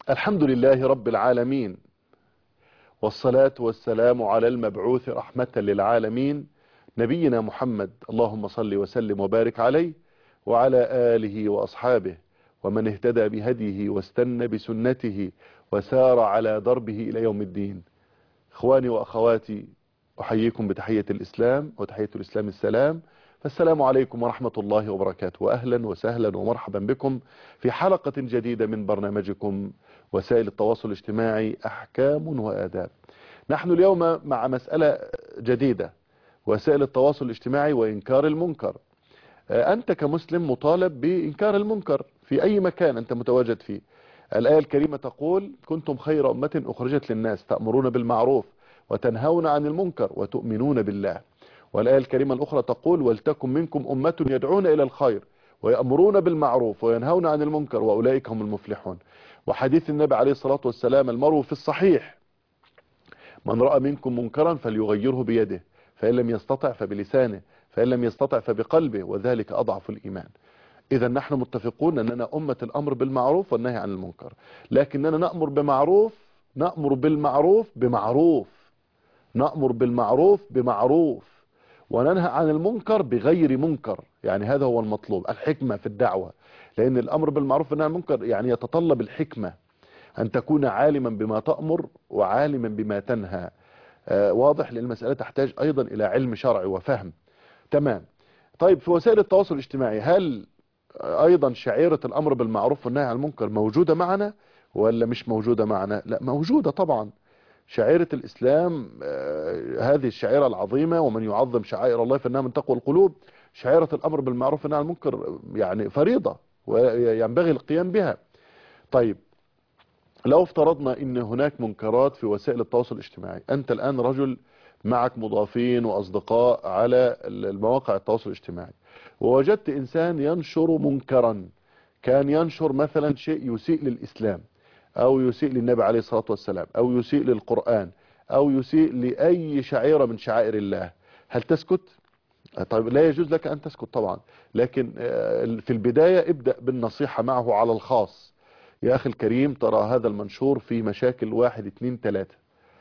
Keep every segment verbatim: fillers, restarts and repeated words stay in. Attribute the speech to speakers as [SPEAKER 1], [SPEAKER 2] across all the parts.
[SPEAKER 1] الحمد لله رب العالمين، والصلاة والسلام على المبعوث رحمة للعالمين نبينا محمد، اللهم صل وسلم وبارك عليه وعلى آله وأصحابه ومن اهتدى بهديه واستنى بسنته وسار على دربه إلى يوم الدين. إخواني وأخواتي، أحييكم بتحية الإسلام، وتحية الإسلام السلام، فالسلام عليكم ورحمة الله وبركاته، وأهلا وسهلا ومرحبا بكم في حلقة جديدة من برنامجكم وسائل التواصل الاجتماعي أحكام وآداب. نحن اليوم مع مسألة جديدة، وسائل التواصل الاجتماعي وإنكار المنكر. أنت كمسلم مطالب بإنكار المنكر في أي مكان أنت متواجد فيه. الآية الكريمة تقول: كنتم خير أمة أخرجت للناس تأمرون بالمعروف وتنهون عن المنكر وتؤمنون بالله. والآية الكريمة الأخرى تقول: ولتكن منكم أمة يدعون إلى الخير ويأمرون بالمعروف وينهون عن المنكر وأولئك هم المفلحون. وحديث النبي عليه الصلاة والسلام المروي في الصحيح: من رأى منكم منكرا فليغيره بيده، فإن لم يستطع فبلسانه، فإن لم يستطع فبقلبه، وذلك أضعف الإيمان. إذا نحن متفقون أننا أمة الأمر بالمعروف والنهي عن المنكر، لكننا نأمر بمعروف نأمر بالمعروف بمعروف نأمر بالمعروف بمعروف وننهى عن المنكر بغير منكر. يعني هذا هو المطلوب، الحكمة في الدعوة، لأن الأمر بالمعروف والنهي عن المنكر يعني يتطلب الحكمة، أن تكون عالما بما تأمر وعالما بما تنهى. آه واضح، لأن المسألة تحتاج أيضا إلى علم شرعي وفهم. تمام. طيب، في وسائل التواصل الاجتماعي هل ايضا شعيرة الامر بالمعروف والنهي عن المنكر موجودة معنا ولا مش موجودة معنا؟ لا، موجودة طبعا. شعيرة الاسلام، آه هذه الشعيرة العظيمة، ومن يعظم شعائر الله فانها من تقوى القلوب. شعيرة الامر بالمعروف والنهي عن المنكر يعني فريضة وينبغي القيام بها. طيب، لو افترضنا ان هناك منكرات في وسائل التواصل الاجتماعي، انت الان رجل معك مضافين واصدقاء على المواقع التواصل الاجتماعي، ووجدت انسان ينشر منكرا، كان ينشر مثلا شيء يسيء للاسلام او يسيء للنبي عليه الصلاة والسلام او يسيء للقرآن او يسيء لاي شعيرة من شعائر الله، هل تسكت؟ طيب، لا يجوز لك ان تسكت طبعا، لكن في البداية ابدأ بالنصيحة معه على الخاص. يا أخي الكريم، ترى هذا المنشور فيه مشاكل واحد اتنين تلاتة،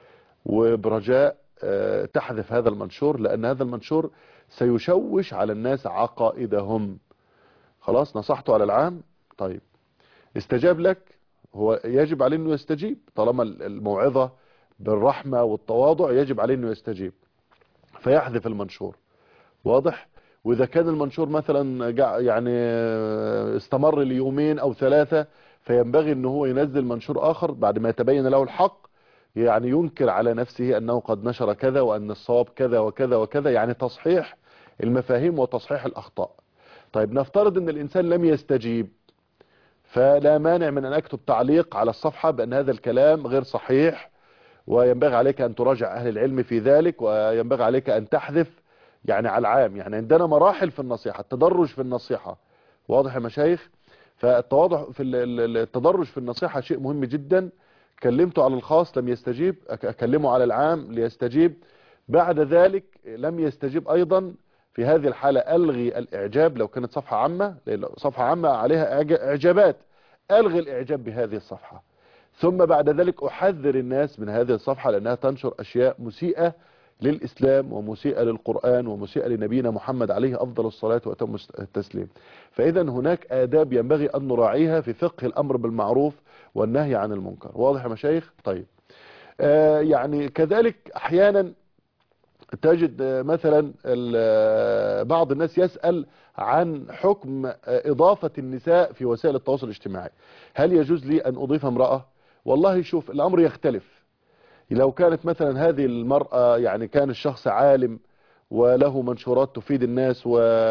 [SPEAKER 1] وبرجاء تحذف هذا المنشور، لأن هذا المنشور سيشوش على الناس عقائدهم. خلاص، نصحته على العام. طيب، استجاب لك، هو يجب عليه أنه يستجيب، طالما الموعظة بالرحمة والتواضع يجب عليه أنه يستجيب، فيحذف المنشور. واضح؟ وإذا كان المنشور مثلا يعني استمر ليومين أو ثلاثة، فينبغي أنه هو ينزل منشور آخر بعد ما يتبين له الحق، يعني ينكر على نفسه أنه قد نشر كذا وأن الصواب كذا وكذا وكذا، يعني تصحيح المفاهيم وتصحيح الأخطاء. طيب، نفترض أن الإنسان لم يستجيب، فلا مانع من أن أكتب تعليق على الصفحة بأن هذا الكلام غير صحيح، وينبغي عليك أن تراجع أهل العلم في ذلك، وينبغي عليك أن تحذف. يعني على العام، يعني عندنا مراحل في النصيحة، التدرج في النصيحة. واضح يا مشايخ؟ فالتواضع في التدرج في النصيحة شيء مهم جدا. كلمته على الخاص لم يستجيب، أكلمه على العام ليستجيب. بعد ذلك لم يستجيب أيضا، في هذه الحالة ألغي الإعجاب لو كانت صفحة عامة، صفحة عامة عليها إعجابات، ألغي الإعجاب بهذه الصفحة. ثم بعد ذلك أحذر الناس من هذه الصفحة، لأنها تنشر أشياء مسيئة للإسلام ومسيئة للقرآن ومسيئة لنبينا محمد عليه أفضل الصلاة وأتم التسليم. فإذا هناك آداب ينبغي أن نراعيها في فقه الأمر بالمعروف والنهي عن المنكر. واضح يا مشايخ؟ طيب، آه يعني كذلك أحيانا تجد مثلا بعض الناس يسأل عن حكم إضافة النساء في وسائل التواصل الاجتماعي. هل يجوز لي أن أضيف امرأة؟ والله شوف، الأمر يختلف. لو كانت مثلا هذه المرأة يعني كان الشخص عالم وله منشورات تفيد الناس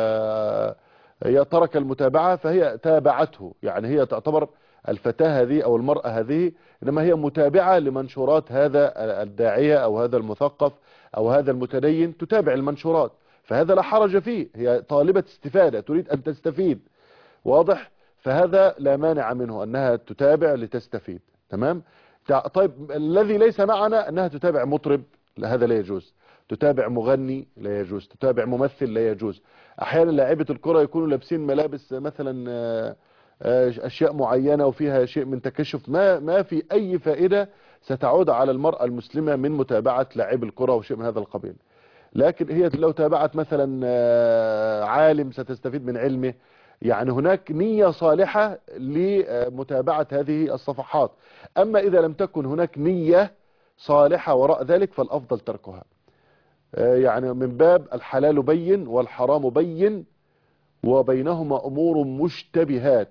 [SPEAKER 1] وترك المتابعة، فهي تابعته، يعني هي تعتبر الفتاة هذه أو المرأة هذه إنما هي متابعة لمنشورات هذا الداعية أو هذا المثقف أو هذا المتدين، تتابع المنشورات، فهذا لا حرج فيه، هي طالبة استفادة تريد أن تستفيد. واضح؟ فهذا لا مانع منه أنها تتابع لتستفيد. تمام؟ طيب، الذي ليس معنا أنها تتابع مطرب، لا، هذا لا يجوز. تتابع مغني لا يجوز. تتابع ممثل لا يجوز. أحيانا لاعيبة الكرة يكونوا لابسين ملابس مثلا أشياء معينة وفيها شيء من تكشف، ما ما في أي فائدة ستعود على المرأة المسلمة من متابعة لاعب الكرة وشيء من هذا القبيل. لكن هي لو تابعت مثلا عالم ستستفيد من علمه، يعني هناك نية صالحة لمتابعة هذه الصفحات. أما إذا لم تكن هناك نية صالحة وراء ذلك فالأفضل تركها. يعني من باب الحلال بين والحرام بين وبينهما أمور مشتبهات،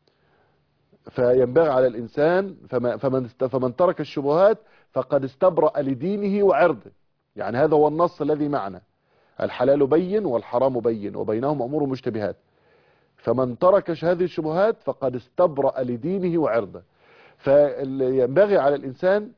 [SPEAKER 1] فينبغي على الإنسان فمن, فمن ترك الشبهات فقد استبرأ لدينه وعرضه. يعني هذا هو النص الذي معنا، الحلال بين والحرام بين وبينهما أمور مشتبهات، فمن ترك هذه الشبهات فقد استبرأ لدينه وعرضه. فينبغي على الإنسان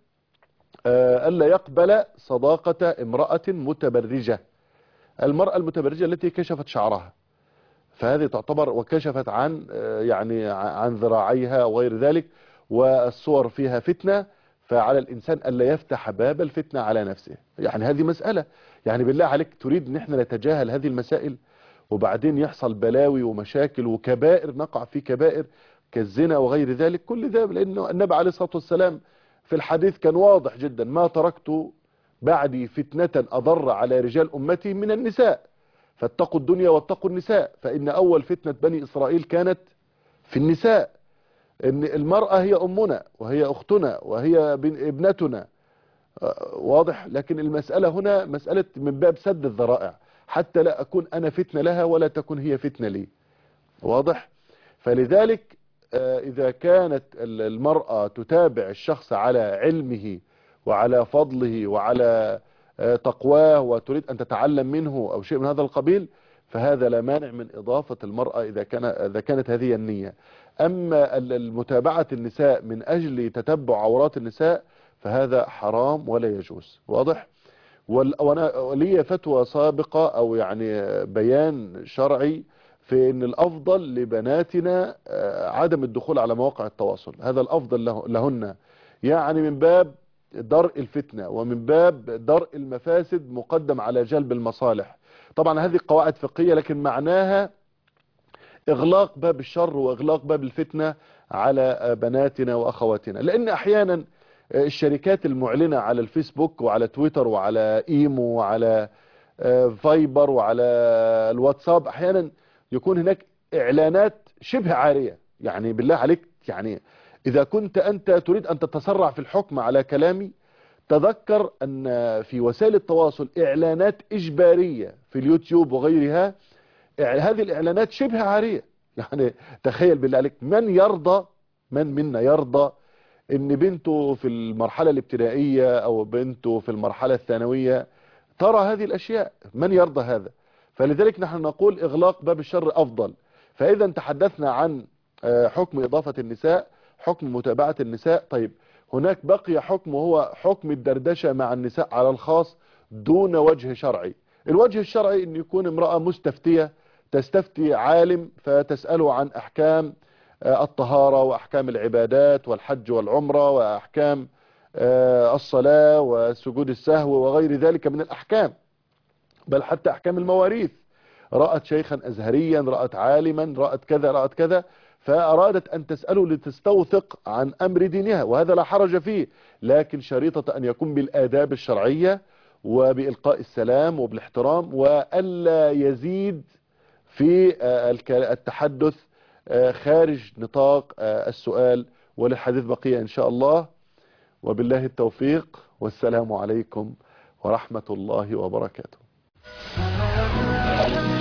[SPEAKER 1] ألا يقبل صداقة امرأة متبرجة. المرأة المتبرجة التي كشفت شعرها فهذه تعتبر وكشفت عن يعني عن ذراعيها وغير ذلك، والصور فيها فتنة، فعلى الإنسان ألا يفتح باب الفتنة على نفسه. يعني هذه مسألة، يعني بالله عليك تريد ان احنا نتجاهل هذه المسائل وبعدين يحصل بلاوي ومشاكل وكبائر، نقع في كبائر كالزنا وغير ذلك. كل ده لأنه النبي عليه الصلاة والسلام في الحديث كان واضح جدا: ما تركت بعدي فتنة أضر على رجال أمتي من النساء، فاتقوا الدنيا واتقوا النساء، فإن أول فتنة بني إسرائيل كانت في النساء. إن المرأة هي أمنا وهي أختنا وهي ابنتنا، واضح. لكن المسألة هنا مسألة من باب سد الذرائع حتى لا أكون أنا فتنة لها ولا تكون هي فتنة لي، واضح. فلذلك إذا كانت المرأة تتابع الشخص على علمه وعلى فضله وعلى تقواه وتريد أن تتعلم منه أو شيء من هذا القبيل، فهذا لا مانع من إضافة المرأة إذا كان إذا كانت هذه النية. أما المتابعة النساء من أجل تتبع عورات النساء فهذا حرام ولا يجوز، واضح. وأنا لي فتوى سابقة أو يعني بيان شرعي في أن الأفضل لبناتنا عدم الدخول على مواقع التواصل، هذا الأفضل لهن، يعني من باب درء الفتنة ومن باب درء المفاسد مقدم على جلب المصالح. طبعا هذه قواعد فقهية لكن معناها إغلاق باب الشر وإغلاق باب الفتنة على بناتنا وأخواتنا. لأن أحيانا الشركات المعلنة على الفيسبوك وعلى تويتر وعلى إيمو وعلى فايبر وعلى الواتساب أحيانا يكون هناك إعلانات شبه عارية. يعني بالله عليك، يعني إذا كنت أنت تريد أن تتسرع في الحكم على كلامي تذكر أن في وسائل التواصل إعلانات إجبارية في اليوتيوب وغيرها، هذه الإعلانات شبه عارية. يعني تخيل بالله عليك، من يرضى من منا يرضى ان بنته في المرحلة الابتدائية او بنته في المرحلة الثانوية ترى هذه الاشياء؟ من يرضى هذا؟ فلذلك نحن نقول اغلاق باب الشر افضل. فاذا تحدثنا عن حكم اضافة النساء، حكم متابعة النساء، طيب هناك بقي حكم وهو حكم الدردشة مع النساء على الخاص دون وجه شرعي. الوجه الشرعي ان يكون امرأة مستفتية تستفتي عالم فتسأله عن احكام الطهارة وأحكام العبادات والحج والعمرة وأحكام الصلاة وسجود السهو وغير ذلك من الأحكام، بل حتى أحكام المواريث. رأت شيخا أزهريا، رأت عالما، رأت كذا رأت كذا، فأرادت أن تسأله لتستوثق عن أمر دينها، وهذا لا حرج فيه، لكن شريطة أن يكون بالآداب الشرعية وبإلقاء السلام وبالاحترام، وألا يزيد في التحدث خارج نطاق السؤال. وللحديث بقية إن شاء الله، وبالله التوفيق، والسلام عليكم ورحمة الله وبركاته.